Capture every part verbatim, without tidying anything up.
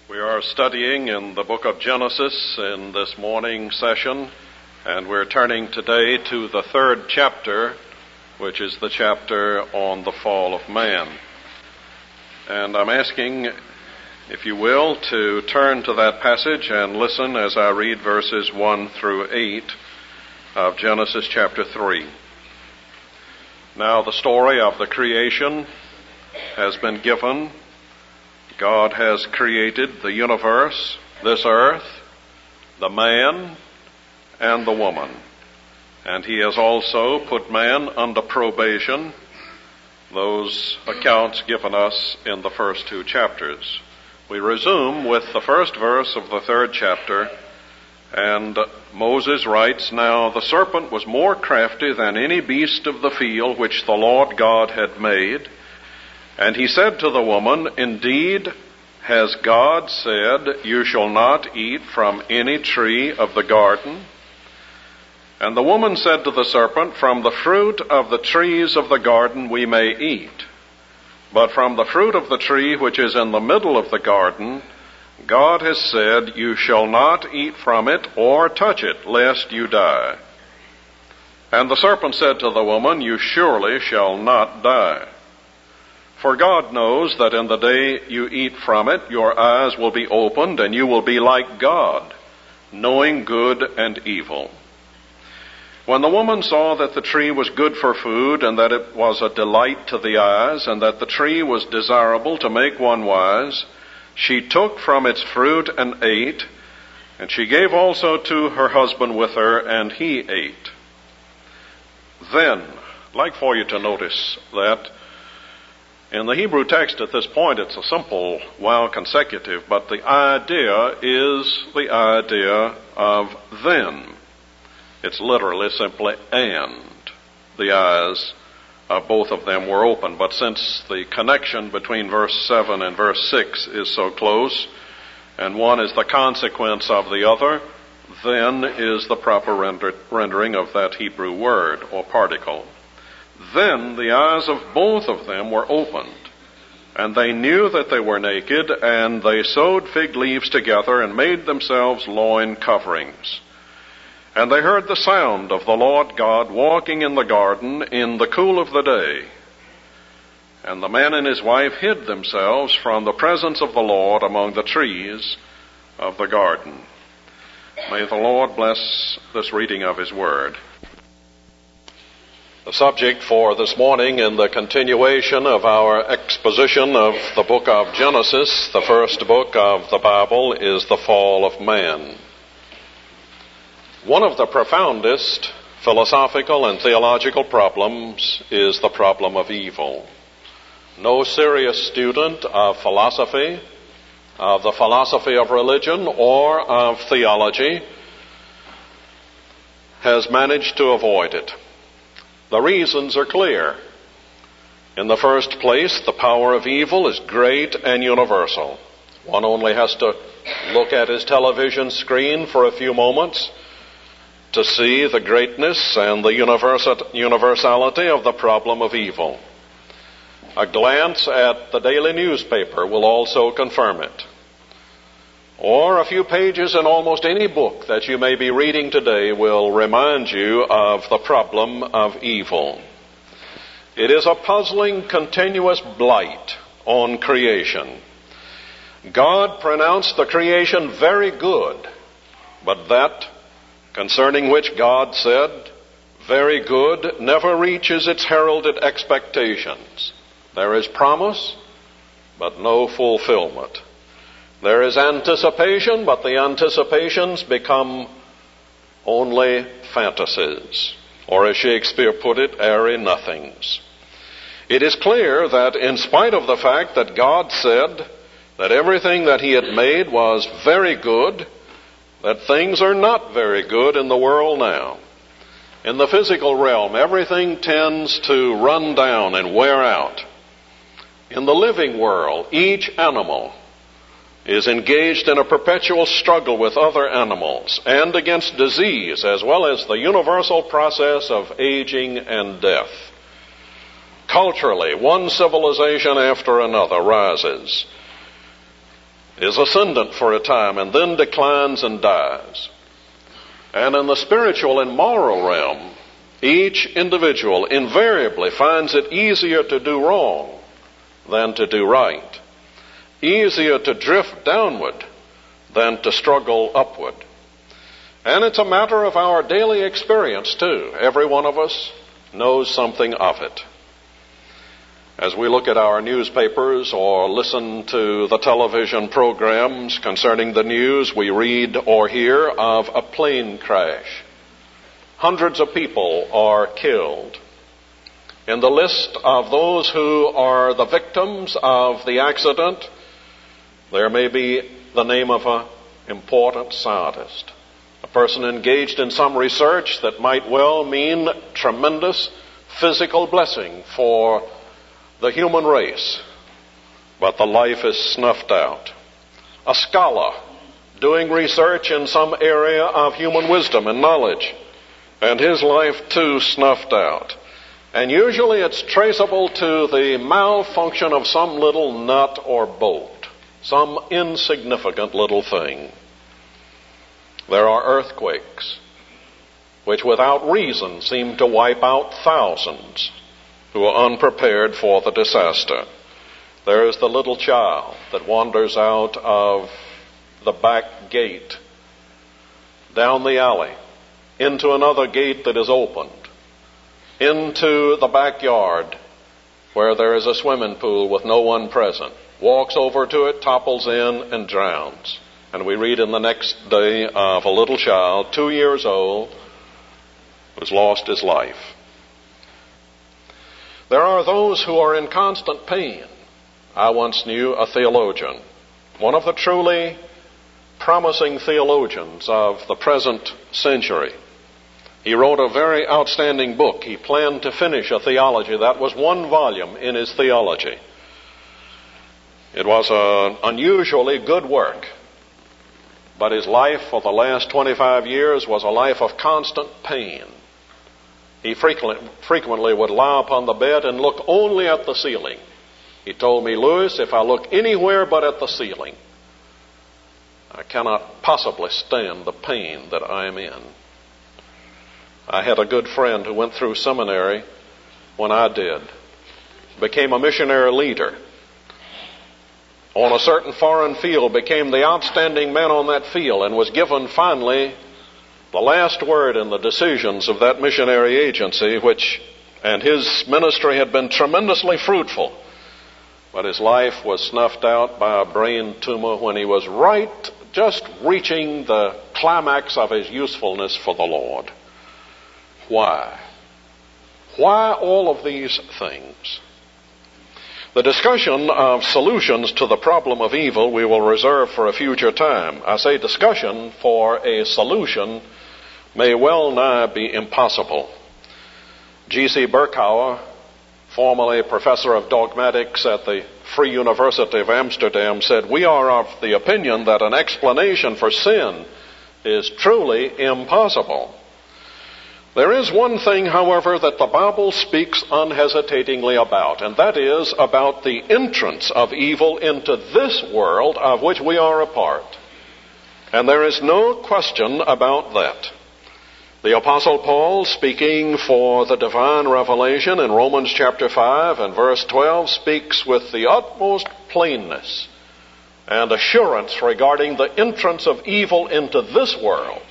We are studying in the book of Genesis in this morning session, and we're turning today to the third chapter, which is the chapter on the fall of man. And I'm asking, if you will, to turn to that passage and listen as I read verses one through eight of Genesis chapter three. Now the story of the creation has been given. God has created the universe, this earth, the man, and the woman. And he has also put man under probation, those accounts given us in the first two chapters. We resume with the first verse of the third chapter, and Moses writes, "Now the serpent was more crafty than any beast of the field which the Lord God had made. And he said to the woman, Indeed, has God said, You shall not eat from any tree of the garden? And the woman said to the serpent, From the fruit of the trees of the garden we may eat. But from the fruit of the tree which is in the middle of the garden, God has said, You shall not eat from it or touch it, lest you die. And the serpent said to the woman, You surely shall not die. For God knows that in the day you eat from it, your eyes will be opened, and you will be like God, knowing good and evil." When the woman saw that the tree was good for food, and that it was a delight to the eyes, and that the tree was desirable to make one wise, she took from its fruit and ate, and she gave also to her husband with her, and he ate. Then, I'd like for you to notice that in the Hebrew text at this point, it's a simple while consecutive, but the idea is the idea of then. It's literally simply and. The eyes of both of them were open. But since the connection between verse seven and verse six is so close, and one is the consequence of the other, then is the proper render, rendering of that Hebrew word or particle. Then the eyes of both of them were opened, and they knew that they were naked, and they sewed fig leaves together and made themselves loin coverings. And they heard the sound of the Lord God walking in the garden in the cool of the day. And the man and his wife hid themselves from the presence of the Lord among the trees of the garden. May the Lord bless this reading of his word. The subject for this morning in the continuation of our exposition of the book of Genesis, the first book of the Bible, is the fall of man. One of the profoundest philosophical and theological problems is the problem of evil. No serious student of philosophy, of the philosophy of religion, or of theology has managed to avoid it. The reasons are clear. In the first place, the power of evil is great and universal. One only has to look at his television screen for a few moments to see the greatness and the universality of the problem of evil. A glance at the daily newspaper will also confirm it. Or a few pages in almost any book that you may be reading today will remind you of the problem of evil. It is a puzzling, continuous blight on creation. God pronounced the creation very good, but that concerning which God said, very good, never reaches its heralded expectations. There is promise, but no fulfillment. There is anticipation, but the anticipations become only fantasies, or as Shakespeare put it, airy nothings. It is clear that in spite of the fact that God said that everything that he had made was very good, that things are not very good in the world now. In the physical realm, everything tends to run down and wear out. In the living world, each animal is engaged in a perpetual struggle with other animals and against disease, as well as the universal process of aging and death. Culturally, one civilization after another rises. is ascendant for a time and then declines and dies. And in the spiritual and moral realm, each individual invariably finds it easier to do wrong than to do right, easier to drift downward than to struggle upward. And it's a matter of our daily experience, too. Every one of us knows something of it. As we look at our newspapers or listen to the television programs concerning the news, we read or hear of a plane crash. Hundreds of people are killed. In the list of those who are the victims of the accident, there may be the name of an important scientist, a person engaged in some research that might well mean tremendous physical blessing for the human race, but the life is snuffed out. A scholar doing research in some area of human wisdom and knowledge, and his life too snuffed out. And usually it's traceable to the malfunction of some little nut or bolt, some insignificant little thing. There are earthquakes, which without reason seem to wipe out thousands who are unprepared for the disaster. There is the little child that wanders out of the back gate, down the alley, into another gate that is opened, into the backyard where there is a swimming pool with no one present, walks over to it, topples in, and drowns. And we read in the next day of a little child, two years old, who's lost his life. There are those who are in constant pain. I once knew a theologian, one of the truly promising theologians of the present century. He wrote a very outstanding book. He planned to finish a theology. That was one volume in his theology. It was an unusually good work. But his life for the last twenty-five years was a life of constant pain. He frequently, frequently would lie upon the bed and look only at the ceiling. He told me, Lewis, if I look anywhere but at the ceiling, I cannot possibly stand the pain that I am in. I had a good friend who went through seminary when I did, became a missionary leader on a certain foreign field, became the outstanding man on that field, and was given finally the last word in the decisions of that missionary agency, which, and his ministry had been tremendously fruitful. But his life was snuffed out by a brain tumor when he was right, just reaching the climax of his usefulness for the Lord. Why? Why all of these things? The discussion of solutions to the problem of evil we will reserve for a future time. I say discussion, for a solution may well nigh be impossible. G C Berkouwer, formerly professor of dogmatics at the Free University of Amsterdam, said, "We are of the opinion that an explanation for sin is truly impossible. There is one thing, however, that the Bible speaks unhesitatingly about, and that is about the entrance of evil into this world of which we are a part. And there is no question about that. The Apostle Paul, speaking for the divine revelation in Romans chapter five and verse twelve, speaks with the utmost plainness and assurance regarding the entrance of evil into this world.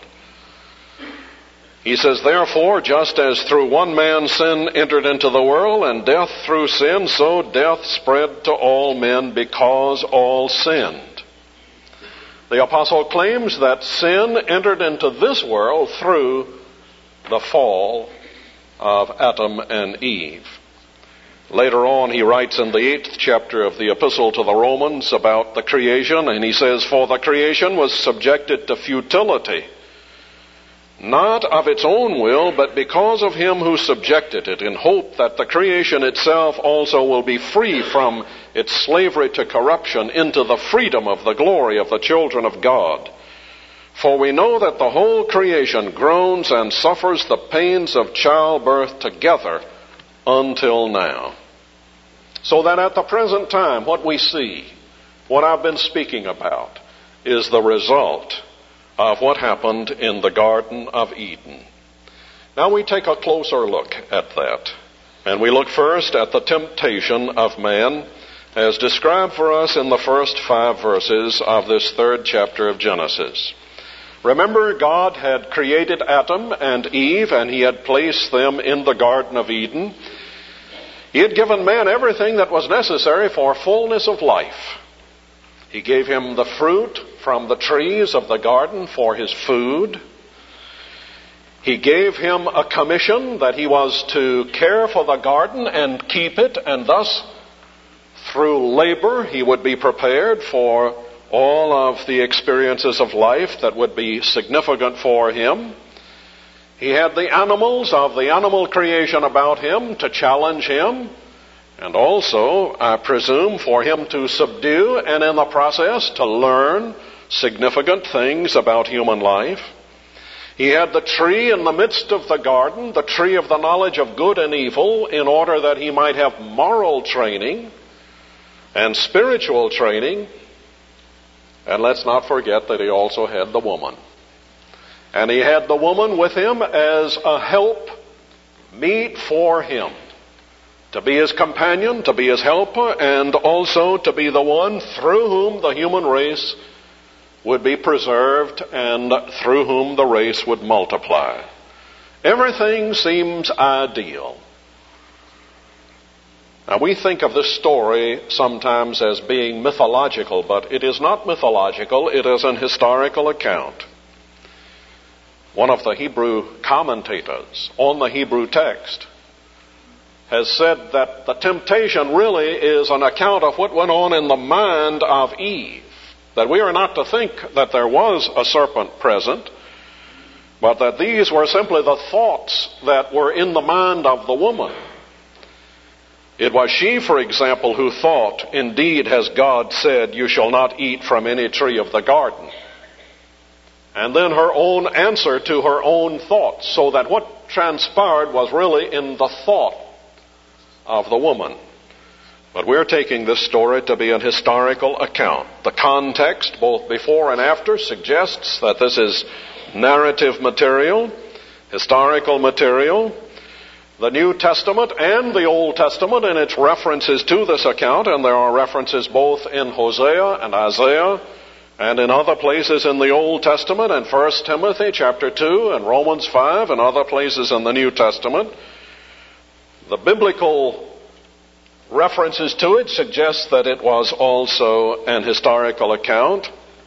He says, therefore, just as through one man sin entered into the world, and death through sin, so death spread to all men because all sinned. The apostle claims that sin entered into this world through the fall of Adam and Eve. Later on, he writes in the eighth chapter of the epistle to the Romans about the creation, and he says, for the creation was subjected to futility, not of its own will, but because of him who subjected it, in hope that the creation itself also will be free from its slavery to corruption into the freedom of the glory of the children of God. For we know that the whole creation groans and suffers the pains of childbirth together until now. So that at the present time, what we see what I've been speaking about is the result of what happened in the Garden of Eden. Now we take a closer look at that. And we look first at the temptation of man as described for us in the first five verses of this third chapter of Genesis. Remember, God had created Adam and Eve, and he had placed them in the Garden of Eden. He had given man everything that was necessary for fullness of life. He gave him the fruit from the trees of the garden for his food. He gave him a commission that he was to care for the garden and keep it, and thus, through labor, he would be prepared for all of the experiences of life that would be significant for him. He had the animals of the animal creation about him to challenge him, and also, I presume, for him to subdue and in the process to learn significant things about human life. He had the tree in the midst of the garden, the tree of the knowledge of good and evil, in order that he might have moral training and spiritual training. And let's not forget that he also had the woman. And he had the woman with him as a help meet for him, to be his companion, to be his helper, and also to be the one through whom the human race would be preserved and through whom the race would multiply. Everything seems ideal. Now, we think of this story sometimes as being mythological, but it is not mythological. It is an historical account. One of the Hebrew commentators on the Hebrew text has said that the temptation really is an account of what went on in the mind of Eve. That we are not to think that there was a serpent present, but that these were simply the thoughts that were in the mind of the woman. It was she, for example, who thought, indeed, has God said, you shall not eat from any tree of the garden. And then her own answer to her own thoughts, so that what transpired was really in the thought of the woman. But we're taking this story to be an historical account. The context, both before and after, suggests that this is narrative material, historical material. The New Testament and the Old Testament in its references to this account, and there are references both in Hosea and Isaiah and in other places in the Old Testament, and First Timothy chapter two and Romans five and other places in the New Testament. The biblical references to it suggest that it was also an historical account.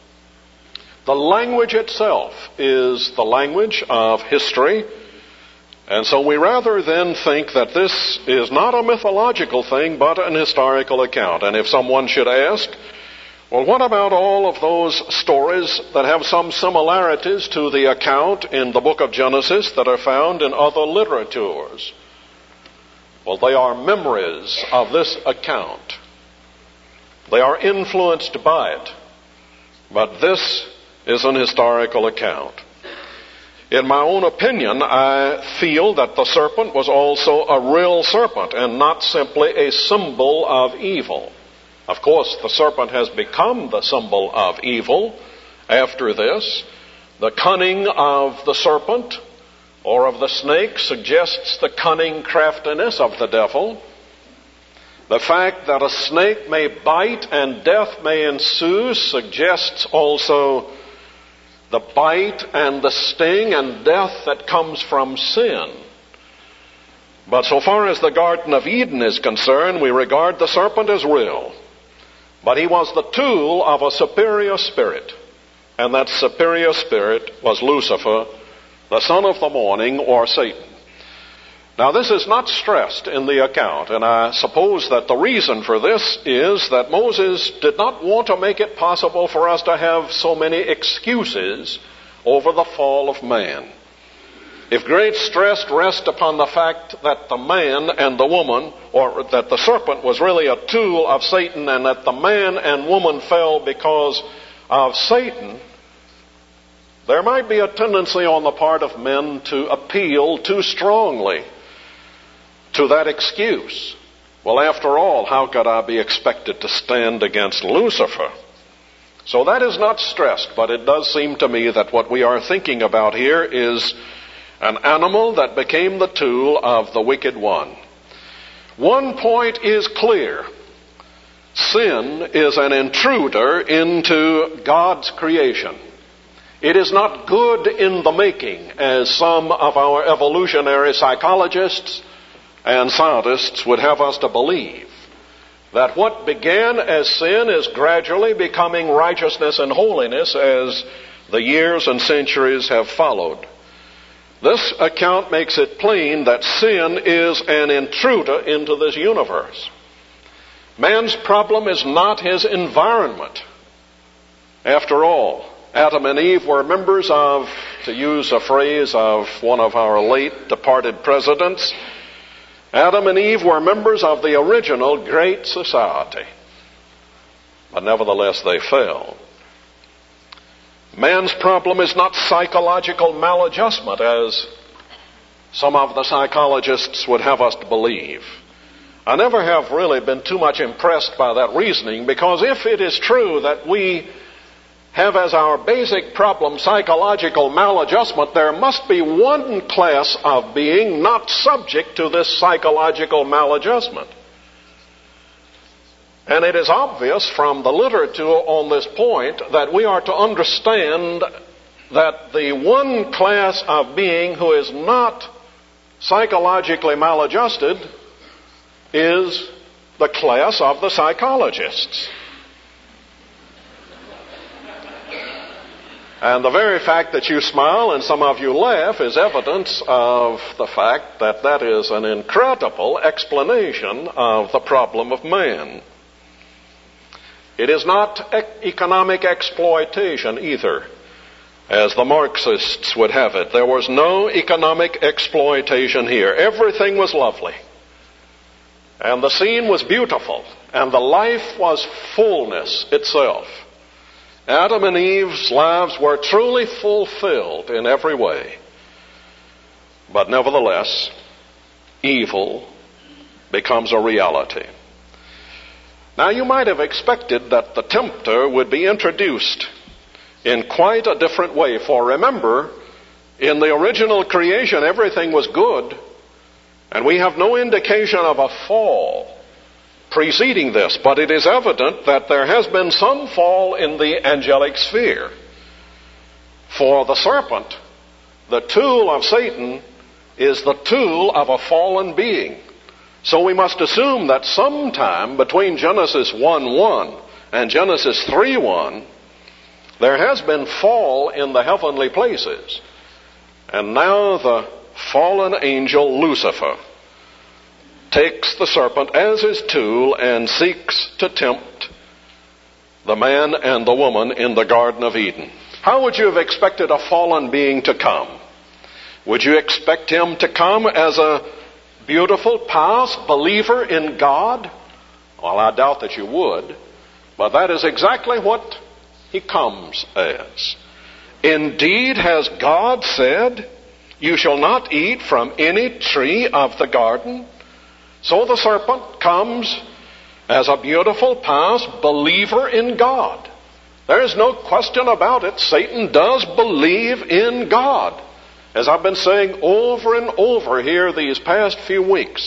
The language itself is the language of history, and so we rather then think that this is not a mythological thing, but an historical account. And if someone should ask, well, what about all of those stories that have some similarities to the account in the book of Genesis that are found in other literatures? Well, they are memories of this account. They are influenced by it. But this is an historical account. In my own opinion, I feel that the serpent was also a real serpent and not simply a symbol of evil. Of course, the serpent has become the symbol of evil after this. The cunning of the serpent or of the snake suggests the cunning craftiness of the devil. The fact that a snake may bite and death may ensue suggests also the bite and the sting and death that comes from sin. But so far as the Garden of Eden is concerned, we regard the serpent as real. But he was the tool of a superior spirit, and that superior spirit was Lucifer, the son of the morning, or Satan. Now, this is not stressed in the account, and I suppose that the reason for this is that Moses did not want to make it possible for us to have so many excuses over the fall of man. If great stress rests upon the fact that the man and the woman, or that the serpent was really a tool of Satan, and that the man and woman fell because of Satan, there might be a tendency on the part of men to appeal too strongly to that excuse. Well, after all, how could I be expected to stand against Lucifer? So that is not stressed, but it does seem to me that what we are thinking about here is an animal that became the tool of the wicked one. One point is clear. Sin is an intruder into God's creation. It is not good in the making, as some of our evolutionary psychologists and scientists would have us to believe, that what began as sin is gradually becoming righteousness and holiness as the years and centuries have followed. This account makes it plain that sin is an intruder into this universe. Man's problem is not his environment. After all, Adam and Eve were members of, to use a phrase of one of our late departed presidents, Adam and Eve were members of the original great society. But nevertheless, they fell. Man's problem is not psychological maladjustment, as some of the psychologists would have us to believe. I never have really been too much impressed by that reasoning, because if it is true that we have as our basic problem psychological maladjustment, there must be one class of being not subject to this psychological maladjustment. And it is obvious from the literature on this point that we are to understand that the one class of being who is not psychologically maladjusted is the class of the psychologists. And the very fact that you smile and some of you laugh is evidence of the fact that that is an incredible explanation of the problem of man. It is not economic exploitation either, as the Marxists would have it. There was no economic exploitation here. Everything was lovely. And the scene was beautiful. And the life was fullness itself. Adam and Eve's lives were truly fulfilled in every way. But nevertheless, evil becomes a reality. Now, you might have expected that the tempter would be introduced in quite a different way. For remember, in the original creation, everything was good, and we have no indication of a fall preceding this. But it is evident that there has been some fall in the angelic sphere. For the serpent, the tool of Satan, is the tool of a fallen being. So we must assume that sometime between Genesis one one and Genesis three one, there has been fall in the heavenly places. And now the fallen angel Lucifer takes the serpent as his tool and seeks to tempt the man and the woman in the Garden of Eden. How would you have expected a fallen being to come? Would you expect him to come as a beautiful, pious believer in God? Well, I doubt that you would, but that is exactly what he comes as. Indeed, has God said, "You shall not eat from any tree of the garden"? So the serpent comes as a beautiful, pious believer in God. There is no question about it. Satan does believe in God. As I've been saying over and over here these past few weeks,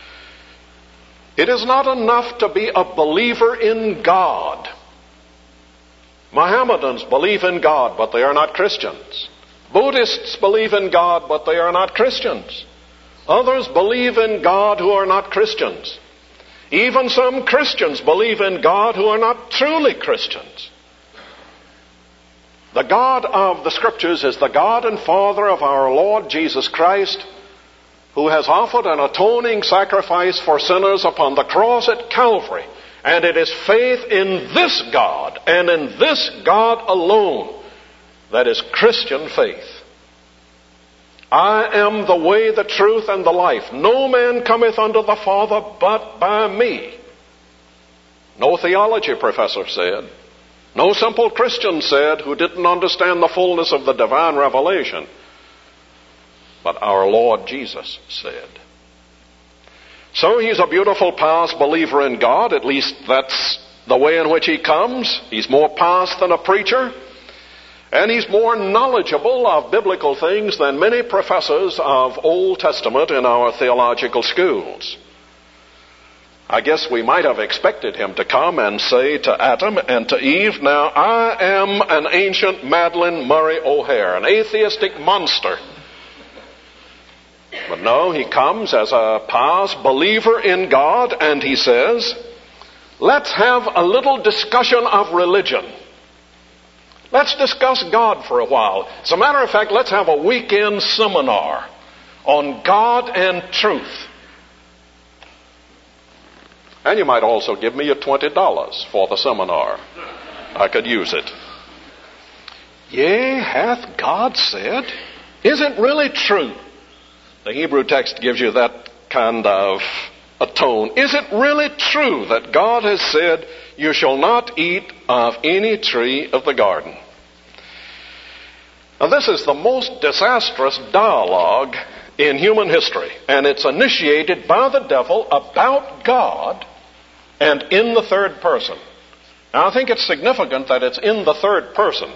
it is not enough to be a believer in God. Mohammedans believe in God, but they are not Christians. Buddhists believe in God, but they are not Christians. Others believe in God who are not Christians. Even some Christians believe in God who are not truly Christians. The God of the Scriptures is the God and Father of our Lord Jesus Christ, who has offered an atoning sacrifice for sinners upon the cross at Calvary. And it is faith in this God and in this God alone that is Christian faith. I am the way, the truth, and the life. No man cometh unto the Father but by me. No theology professor said. No simple Christian said who didn't understand the fullness of the divine revelation. But our Lord Jesus said. So he's a beautiful, pious believer in God. At least that's the way in which he comes. He's more pious than a preacher. And he's more knowledgeable of biblical things than many professors of Old Testament in our theological schools. I guess we might have expected him to come and say to Adam and to Eve, "Now I am an ancient Madeleine Murray O'Hair, an atheistic monster." But no, he comes as a pious believer in God, and he says, let's have a little discussion of religion. Let's discuss God for a while. As a matter of fact, let's have a weekend seminar on God and truth. And you might also give me your twenty dollars for the seminar. I could use it. Yea, hath God said? Is it really true? The Hebrew text gives you that kind of a tone. Is it really true that God has said, you shall not eat of any tree of the garden? Now, this is the most disastrous dialogue in human history, and it's initiated by the devil about God and in the third person. Now, I think it's significant that it's in the third person.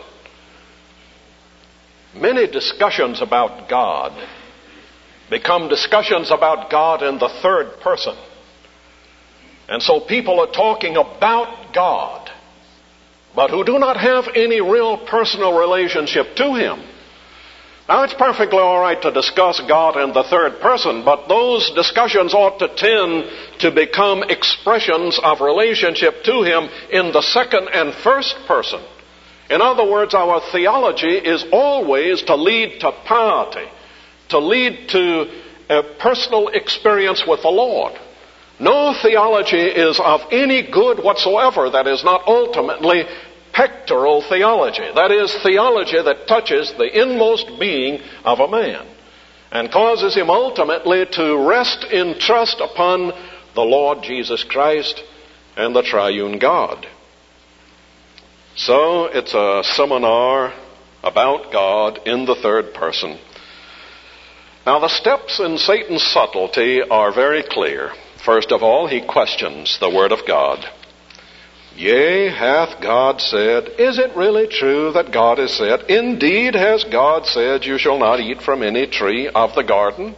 Many discussions about God become discussions about God in the third person. And so people are talking about God, but who do not have any real personal relationship to Him. Now, it's perfectly all right to discuss God in the third person, but those discussions ought to tend to become expressions of relationship to Him in the second and first person. In other words, our theology is always to lead to piety, to lead to a personal experience with the Lord. No theology is of any good whatsoever that is not ultimately pectoral theology. That is, theology that touches the inmost being of a man and causes him ultimately to rest in trust upon the Lord Jesus Christ and the triune God. So it's a seminar about God in the third person. Now, the steps in Satan's subtlety are very clear. First of all, he questions the Word of God. Yea, hath God said? Is it really true that God has said? Indeed, has God said, you shall not eat from any tree of the garden?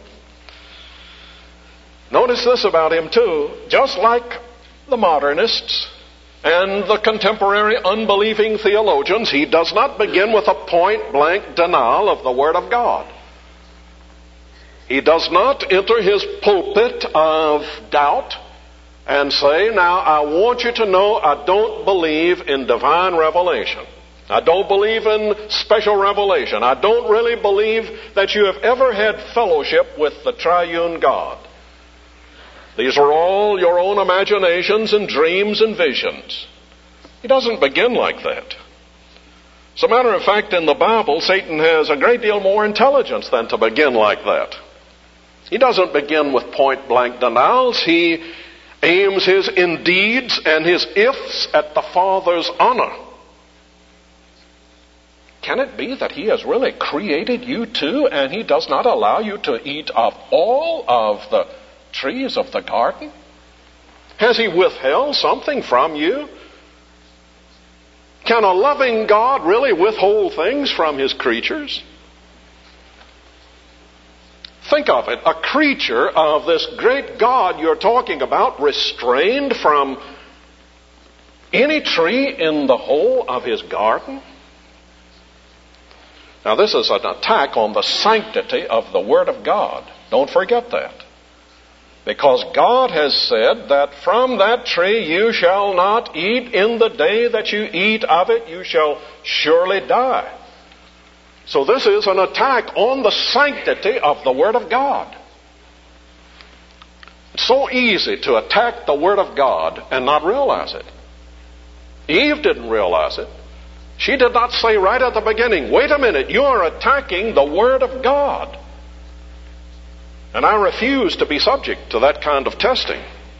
Notice this about him too. Just like the modernists and the contemporary unbelieving theologians, he does not begin with a point-blank denial of the Word of God. He does not enter his pulpit of doubt and say, now, I want you to know I don't believe in divine revelation. I don't believe in special revelation. I don't really believe that you have ever had fellowship with the triune God. These are all your own imaginations and dreams and visions. He doesn't begin like that. As a matter of fact, in the Bible, Satan has a great deal more intelligence than to begin like that. He doesn't begin with point-blank denials. He aims his indeeds and his ifs at the Father's honor. Can it be that he has really created you too, and he does not allow you to eat of all of the trees of the garden? Has he withheld something from you? Can a loving God really withhold things from his creatures? Think of it, a creature of this great God you're talking about restrained from any tree in the whole of his garden? Now, this is an attack on the sanctity of the Word of God. Don't forget that. Because God has said that from that tree you shall not eat. In the day that you eat of it, you shall surely die. So this is an attack on the sanctity of the Word of God. It's so easy to attack the Word of God and not realize it. Eve didn't realize it. She did not say right at the beginning, wait a minute, you are attacking the Word of God. And I refuse to be subject to that kind of testing.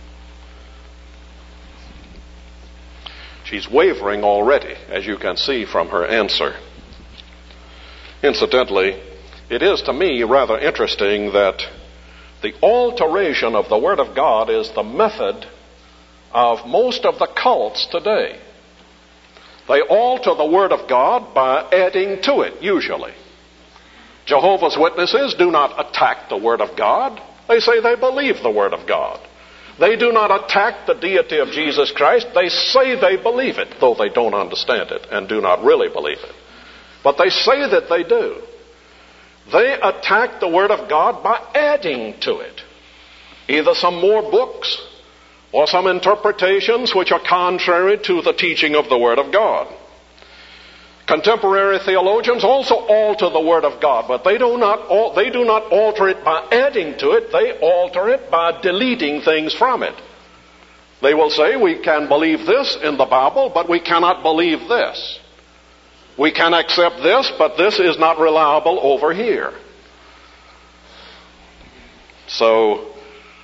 She's wavering already, as you can see from her answer. Incidentally, it is to me rather interesting that The alteration of the Word of God is the method of most of the cults today. They alter the Word of God by adding to it, usually. Jehovah's Witnesses do not attack the Word of God. They say they believe the Word of God. They do not attack the deity of Jesus Christ. They say they believe it, though they don't understand it and do not really believe it. But they say that they do. They attack the Word of God by adding to it either some more books or some interpretations which are contrary to the teaching of the Word of God. Contemporary theologians also alter the Word of God, but they do not they do not alter it by adding to it. They alter it by deleting things from it. They will say, we can believe this in the Bible, but we cannot believe this. We can accept this, but this is not reliable over here. So,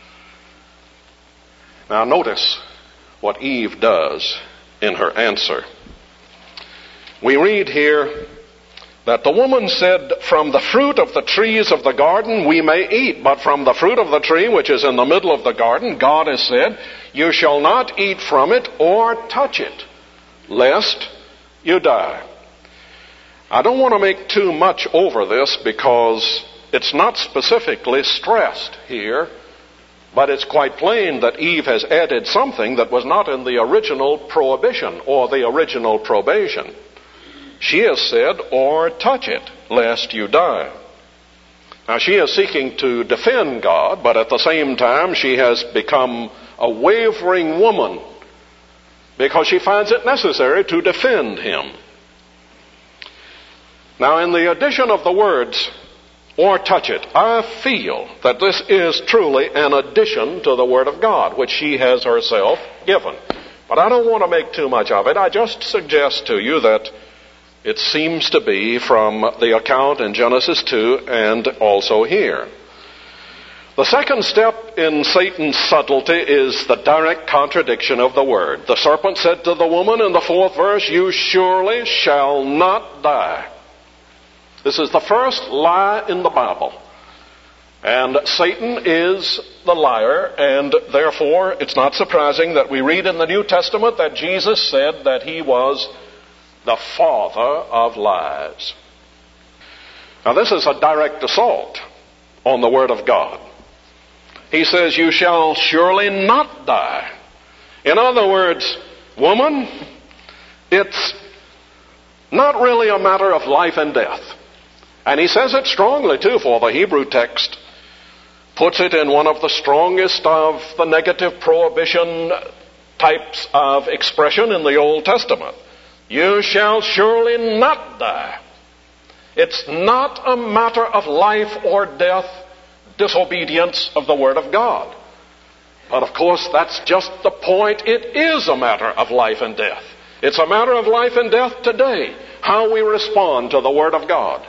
now notice what Eve does in her answer. We read here that the woman said, from the fruit of the trees of the garden we may eat, but from the fruit of the tree which is in the middle of the garden, God has said, you shall not eat from it or touch it, lest you die. I don't want to make too much over this because it's not specifically stressed here, but it's quite plain that Eve has added something that was not in the original prohibition or the original probation. She has said, or touch it, lest you die. Now she is seeking to defend God, but at the same time she has become a wavering woman because she finds it necessary to defend him. Now in the addition of the words, or touch it, I feel that this is truly an addition to the Word of God, which she has herself given. But I don't want to make too much of it. I just suggest to you that it seems to be from the account in Genesis two and also here. The second step in Satan's subtlety is the direct contradiction of the Word. The serpent said to the woman in the fourth verse, you surely shall not die. This is the first lie in the Bible. And Satan is the liar, and therefore it's not surprising that we read in the New Testament that Jesus said that he was the father of lies. Now this is a direct assault on the Word of God. He says, you shall surely not die. In other words, woman, it's not really a matter of life and death. And he says it strongly too, for the Hebrew text puts it in one of the strongest of the negative prohibition types of expression in the Old Testament. You shall surely not die. It's not a matter of life or death, disobedience of the Word of God. But of course, that's just the point. It is a matter of life and death. It's a matter of life and death today, how we respond to the Word of God.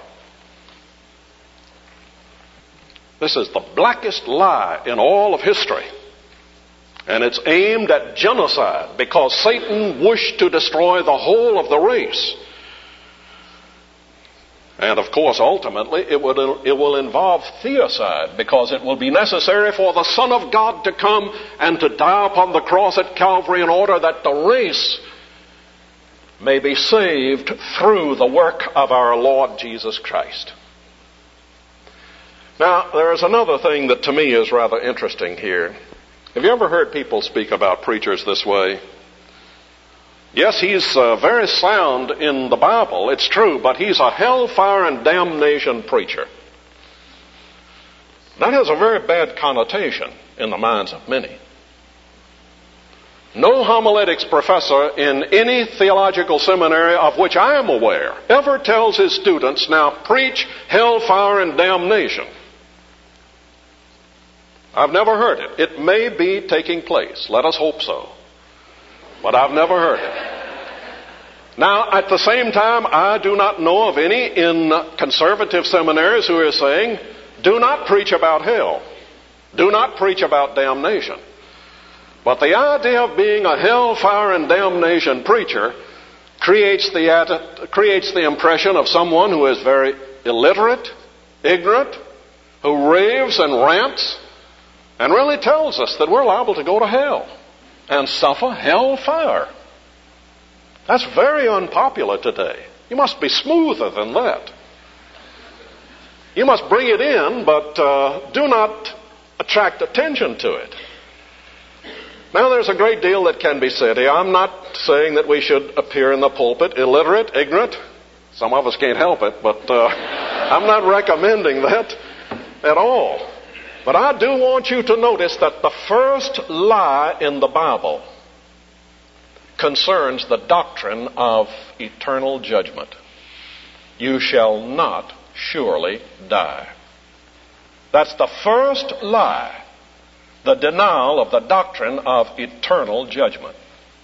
This is the blackest lie in all of history. And it's aimed at genocide because Satan wished to destroy the whole of the race. And of course, ultimately, it will, it will involve theocide because it will be necessary for the Son of God to come and to die upon the cross at Calvary in order that the race may be saved through the work of our Lord Jesus Christ. Now, there is another thing that to me is rather interesting here. Have you ever heard people speak about preachers this way? Yes, he's uh, very sound in the Bible, it's true, but he's a hellfire and damnation preacher. That has a very bad connotation in the minds of many. No homiletics professor in any theological seminary of which I am aware ever tells his students, now preach hellfire and damnation. I've never heard it. It may be taking place. Let us hope so. But I've never heard it. Now, at the same time, I do not know of any in conservative seminaries who are saying, do not preach about hell. Do not preach about damnation. But the idea of being a hellfire and damnation preacher creates the, creates the impression of someone who is very illiterate, ignorant, who raves and rants and really tells us that we're liable to go to hell and suffer hell fire. That's very unpopular today. You must be smoother than that. You must bring it in, but uh, do not attract attention to it. Now, there's a great deal that can be said here. I'm not saying that we should appear in the pulpit illiterate, ignorant. Some of us can't help it, but uh, I'm not recommending that at all. But I do want you to notice that the first lie in the Bible concerns the doctrine of eternal judgment. You shall not surely die. That's the first lie. The denial of the doctrine of eternal judgment.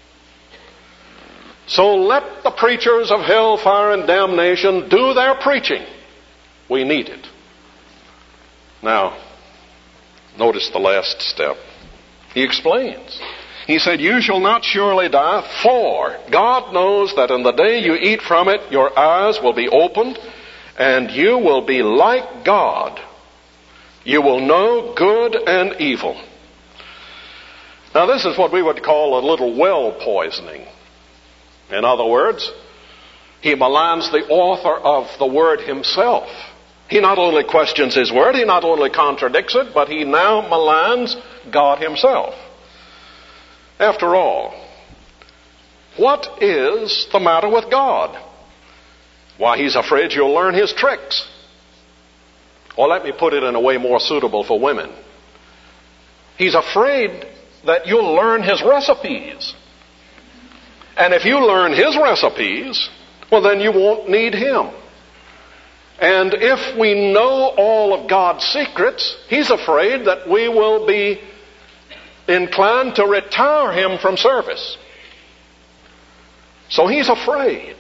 So let the preachers of hellfire and damnation do their preaching. We need it. Now, notice the last step. He explains. He said, you shall not surely die, for God knows that in the day you eat from it, your eyes will be opened, and you will be like God. You will know good and evil. Now, this is what we would call a little well poisoning. In other words, he maligns the author of the word himself. He not only questions his word, he not only contradicts it, but he now maligns God himself. After all, what is the matter with God? Why, he's afraid you'll learn his tricks. Or let me put it in a way more suitable for women. He's afraid that you'll learn his recipes. And if you learn his recipes, well, then you won't need him. And if we know all of God's secrets, he's afraid that we will be inclined to retire him from service. So he's afraid.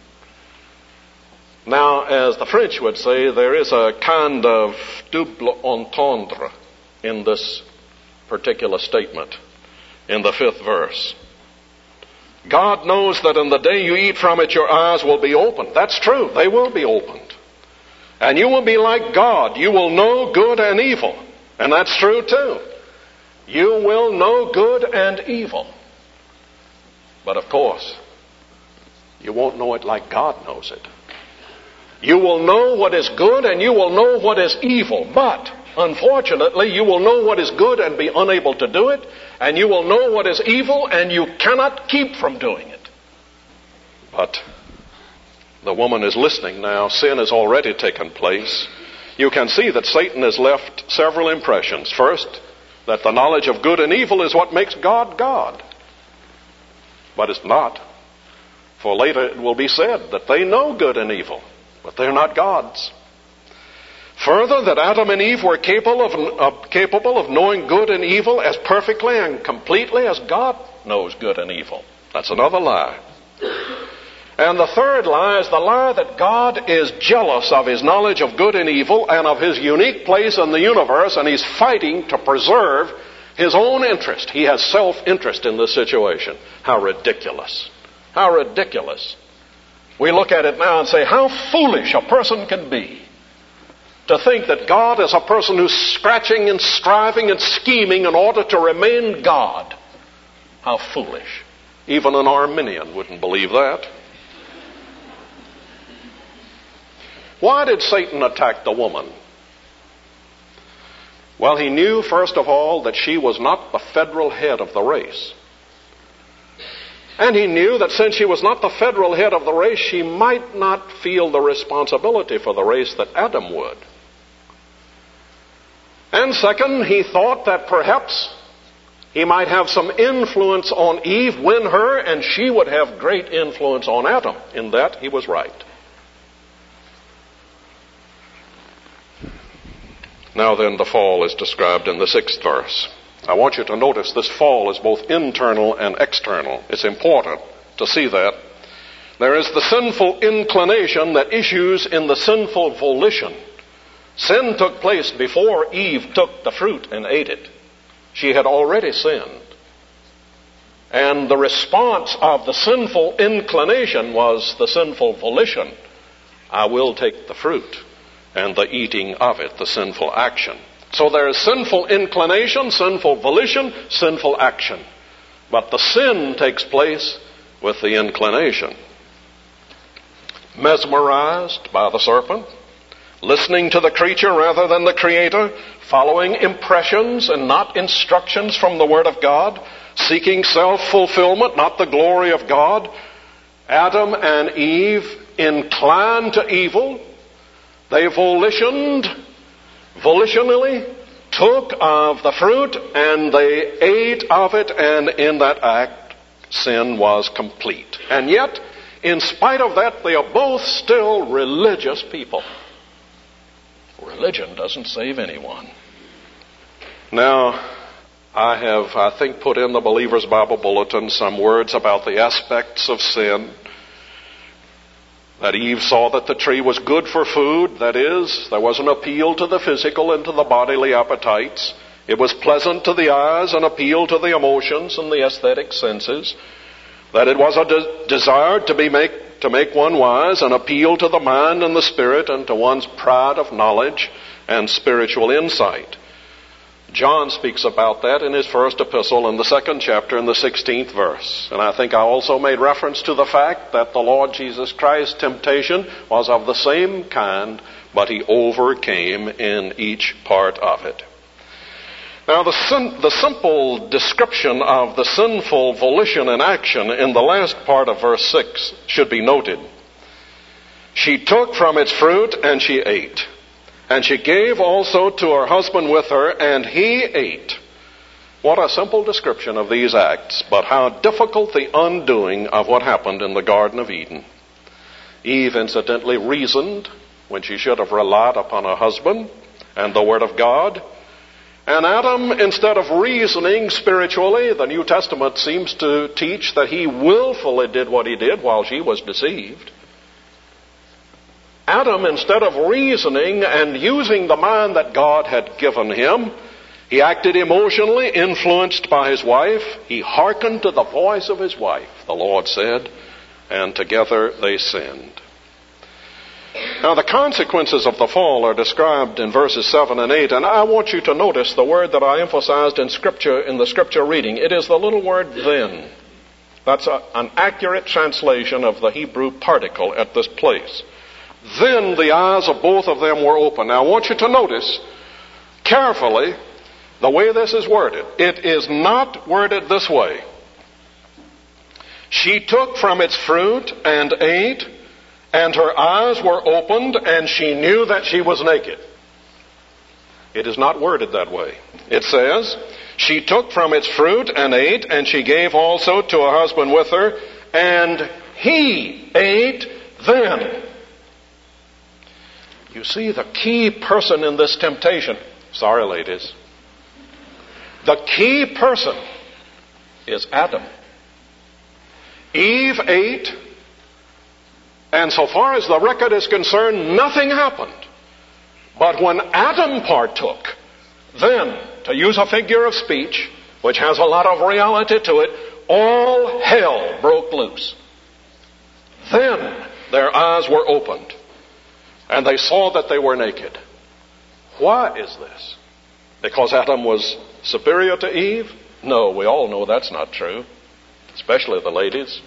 Now, as the French would say, there is a kind of double entendre in this particular statement in the fifth verse. God knows that in the day you eat from it, your eyes will be opened. That's true. They will be opened. And you will be like God. You will know good and evil. And that's true too. You will know good and evil. But of course, you won't know it like God knows it. You will know what is good and you will know what is evil. But, unfortunately, you will know what is good and be unable to do it. And you will know what is evil and you cannot keep from doing it. But the woman is listening now. Sin has already taken place. You can see that Satan has left several impressions. First, that the knowledge of good and evil is what makes God God. But it's not. For later it will be said that they know good and evil, but they're not gods. Further, that Adam and Eve were capable of, uh, capable of knowing good and evil as perfectly and completely as God knows good and evil. That's another lie. And the third lie is the lie that God is jealous of his knowledge of good and evil and of his unique place in the universe, and he's fighting to preserve his own interest. He has self-interest in this situation. How ridiculous. How ridiculous. We look at it now and say, how foolish a person can be to think that God is a person who's scratching and striving and scheming in order to remain God. How foolish. Even an Arminian wouldn't believe that. Why did Satan attack the woman? Well, he knew, first of all, that she was not the federal head of the race. And he knew that since she was not the federal head of the race, she might not feel the responsibility for the race that Adam would. And second, he thought that perhaps he might have some influence on Eve, win her, and she would have great influence on Adam. In that, he was right. Now then, the fall is described in the sixth verse. I want you to notice this fall is both internal and external. It's important to see that. There is the sinful inclination that issues in the sinful volition. Sin took place before Eve took the fruit and ate it. She had already sinned. And the response of the sinful inclination was the sinful volition. I will take the fruit. And the eating of it, the sinful action. So there is sinful inclination, sinful volition, sinful action. But the sin takes place with the inclination. Mesmerized by the serpent, listening to the creature rather than the Creator, following impressions and not instructions from the Word of God, seeking self-fulfillment, not the glory of God, Adam and Eve inclined to evil. They volitioned, volitionally took of the fruit and they ate of it, and in that act sin was complete. And yet, in spite of that, they are both still religious people. Religion doesn't save anyone. Now, I have, I think, put in the Believer's Bible Bulletin some words about the aspects of sin. That Eve saw that the tree was good for food. That is, there was an appeal to the physical and to the bodily appetites. It was pleasant to the eyes, an appeal to the emotions and the aesthetic senses. That it was a de- desire to be make, to make one wise, an appeal to the mind and the spirit and to one's pride of knowledge and spiritual insight. John speaks about that in his first epistle in the second chapter in the sixteenth verse. And I think I also made reference to the fact that the Lord Jesus Christ's temptation was of the same kind, but he overcame in each part of it. Now the, sin, the simple description of the sinful volition and action in the last part of verse six should be noted. She took from its fruit and she ate. And she gave also to her husband with her, and he ate. What a simple description of these acts, but how difficult the undoing of what happened in the Garden of Eden. Eve incidentally reasoned when she should have relied upon her husband and the Word of God. And Adam, instead of reasoning spiritually, the New Testament seems to teach that he willfully did what he did while she was deceived. Adam, instead of reasoning and using the mind that God had given him, he acted emotionally, influenced by his wife. He hearkened to the voice of his wife, the Lord said, and together they sinned. Now the consequences of the fall are described in verses seven and eight, and I want you to notice the word that I emphasized in Scripture, in the Scripture reading. It is the little word then. That's a, an accurate translation of the Hebrew particle at this place. Then the eyes of both of them were open. Now I want you to notice carefully the way this is worded. It is not worded this way. She took from its fruit and ate, and her eyes were opened, and she knew that she was naked. It is not worded that way. It says, she took from its fruit and ate, and she gave also to her husband with her, and he ate then. You see, the key person in this temptation, sorry ladies, the key person is Adam. Eve ate, and so far as the record is concerned, nothing happened. But when Adam partook, then, to use a figure of speech, which has a lot of reality to it, all hell broke loose. Then their eyes were opened, and they saw that they were naked. Why is this? Because Adam was superior to Eve? No, we all know that's not true, especially the ladies.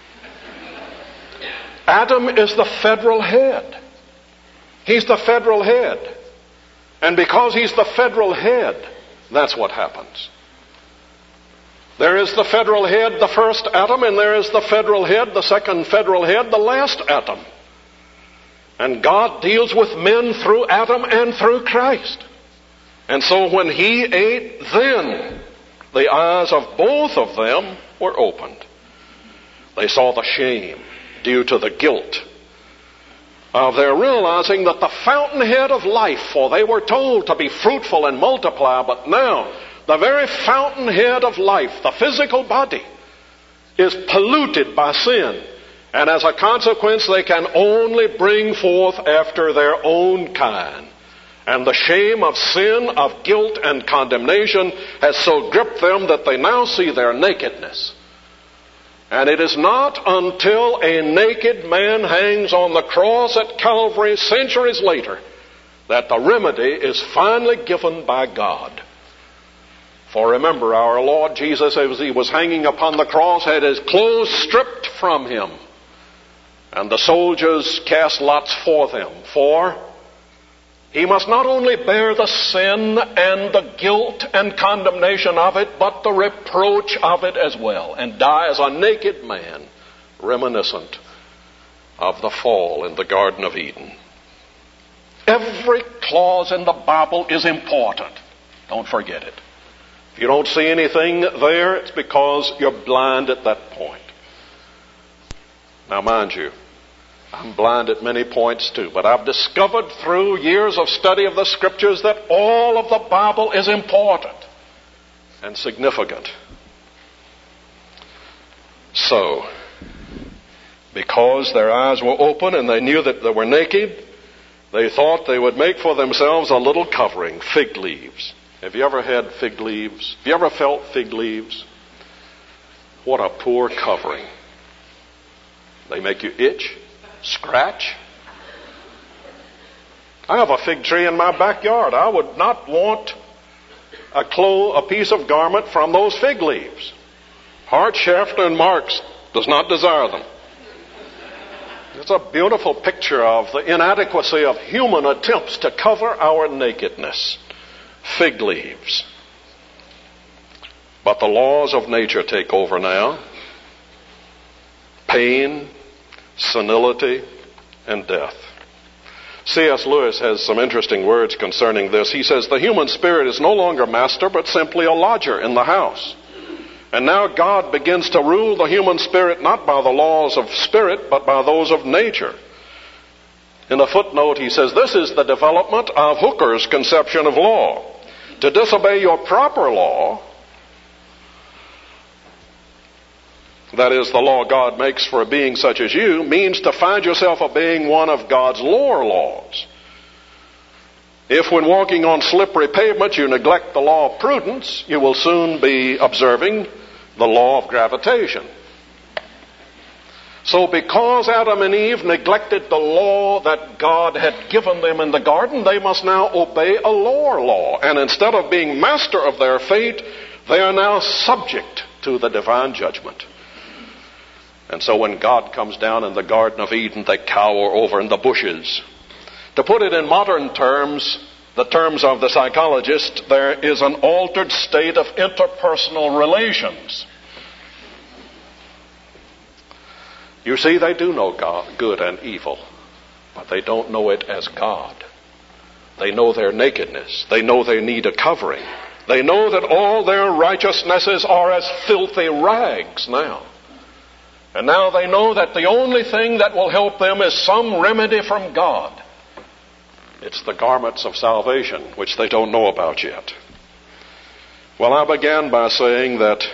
Adam is the federal head. He's the federal head. And because he's the federal head, that's what happens. There is the federal head, the first Adam, and there is the federal head, the second federal head, the last Adam. And God deals with men through Adam and through Christ. And so when he ate, then the eyes of both of them were opened. They saw the shame due to the guilt of their realizing that the fountainhead of life, for they were told to be fruitful and multiply, but now the very fountainhead of life, the physical body, is polluted by sin. And as a consequence, they can only bring forth after their own kind. And the shame of sin, of guilt and condemnation has so gripped them that they now see their nakedness. And it is not until a naked man hangs on the cross at Calvary centuries later that the remedy is finally given by God. For remember, our Lord Jesus, as he was hanging upon the cross, had his clothes stripped from him. And the soldiers cast lots for them. For he must not only bear the sin and the guilt and condemnation of it, but the reproach of it as well, and die as a naked man, reminiscent of the fall in the Garden of Eden. Every clause in the Bible is important. Don't forget it. If you don't see anything there, it's because you're blind at that point. Now, mind you, I'm blind at many points too, but I've discovered through years of study of the Scriptures that all of the Bible is important and significant. So, because their eyes were open and they knew that they were naked, they thought they would make for themselves a little covering, fig leaves. Have you ever had fig leaves? Have you ever felt fig leaves? What a poor covering. They make you itch, scratch. I have a fig tree in my backyard. I would not want a, clo- a piece of garment from those fig leaves. Hart, Schefter, and Marx does not desire them. It's a beautiful picture of the inadequacy of human attempts to cover our nakedness. Fig leaves. But the laws of nature take over now. Pain, senility, and death. C S Lewis has some interesting words concerning this. He says, the human spirit is no longer master, but simply a lodger in the house. And now God begins to rule the human spirit not by the laws of spirit, but by those of nature. In a footnote, he says, this is the development of Hooker's conception of law. To disobey your proper law, that is, the law God makes for a being such as you, means to find yourself obeying one of God's lower laws. If when walking on slippery pavement you neglect the law of prudence, you will soon be observing the law of gravitation. So because Adam and Eve neglected the law that God had given them in the garden, they must now obey a lower law. And instead of being master of their fate, they are now subject to the divine judgment. And so when God comes down in the Garden of Eden, they cower over in the bushes. To put it in modern terms, the terms of the psychologist, there is an altered state of interpersonal relations. You see, they do know God, good and evil, but they don't know it as God. They know their nakedness. They know they need a covering. They know that all their righteousnesses are as filthy rags now. And now they know that the only thing that will help them is some remedy from God. It's the garments of salvation, which they don't know about yet. Well, I began by saying that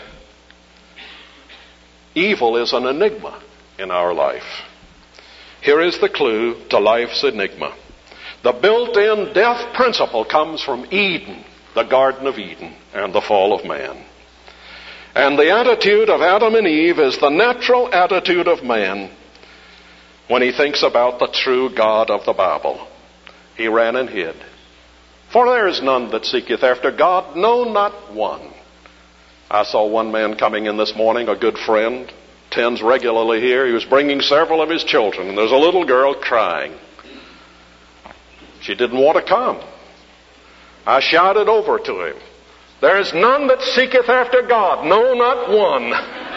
evil is an enigma in our life. Here is the clue to life's enigma. The built-in death principle comes from Eden, the Garden of Eden, and the fall of man. And the attitude of Adam and Eve is the natural attitude of man when he thinks about the true God of the Bible. He ran and hid. For there is none that seeketh after God, no, not one. I saw one man coming in this morning, a good friend, attends regularly here. He was bringing several of his children, and there's a little girl crying. She didn't want to come. I shouted over to him, there is none that seeketh after God, no, not one.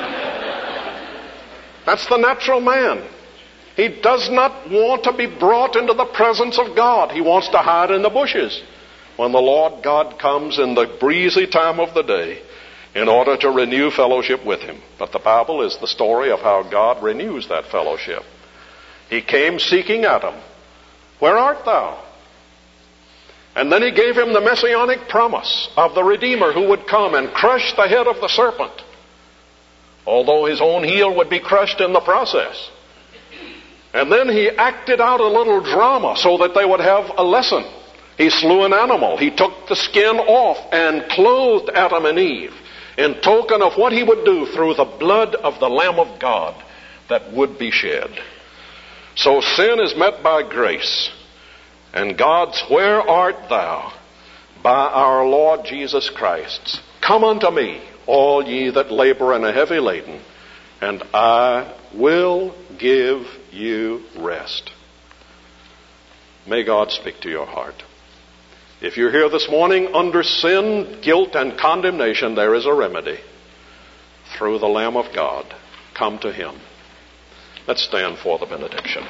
That's the natural man. He does not want to be brought into the presence of God. He wants to hide in the bushes when the Lord God comes in the breezy time of the day in order to renew fellowship with him. But the Bible is the story of how God renews that fellowship. He came seeking Adam. Where art thou? And then he gave him the messianic promise of the Redeemer who would come and crush the head of the serpent, although his own heel would be crushed in the process. And then he acted out a little drama so that they would have a lesson. He slew an animal. He took the skin off and clothed Adam and Eve in token of what he would do through the blood of the Lamb of God that would be shed. So sin is met by grace. And God's "Where art thou?" by our Lord Jesus Christ's "Come unto me, all ye that labor and are heavy laden, and I will give you rest." May God speak to your heart. If you're here this morning under sin, guilt, and condemnation, there is a remedy. Through the Lamb of God, come to Him. Let's stand for the benediction.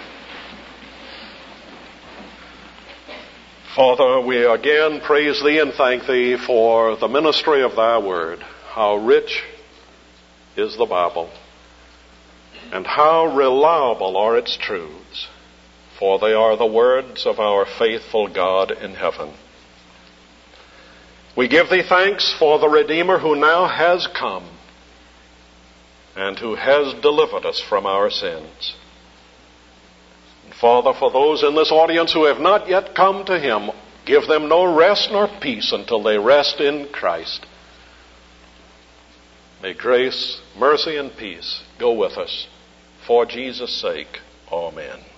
Father, we again praise Thee and thank Thee for the ministry of Thy Word. How rich is the Bible, and how reliable are its truths, for they are the words of our faithful God in heaven. We give Thee thanks for the Redeemer who now has come and who has delivered us from our sins. And Father, for those in this audience who have not yet come to Him, give them no rest nor peace until they rest in Christ. May grace, mercy, and peace go with us. For Jesus' sake, amen.